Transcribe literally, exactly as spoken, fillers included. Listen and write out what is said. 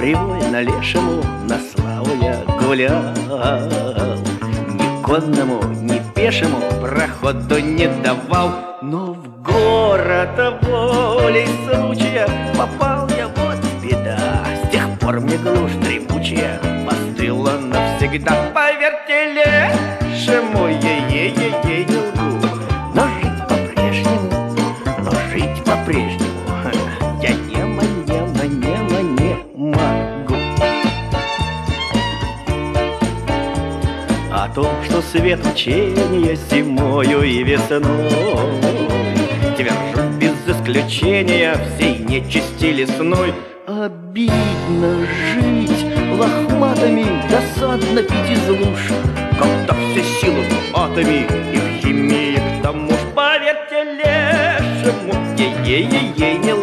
привольно лешему на славу я гулял. Ни конному, ни пешему проходу не давал. Но в город волей случая попал я, вот беда. С тех пор мне глушь дремучая постыла навсегда. Поверьте лешему, ей-ей-ей не лгу, но жить по-прежнему, но жить по-прежнему я нема, нема, нема, не могу. О том, что свет учения зимою и весной твержу без исключения всей нечисти лесной. Обидно жить лохматами, досадно пить из луж, когда все силы в атоме и в химии к тому ж. Поверьте лешему, ей-ей-ей не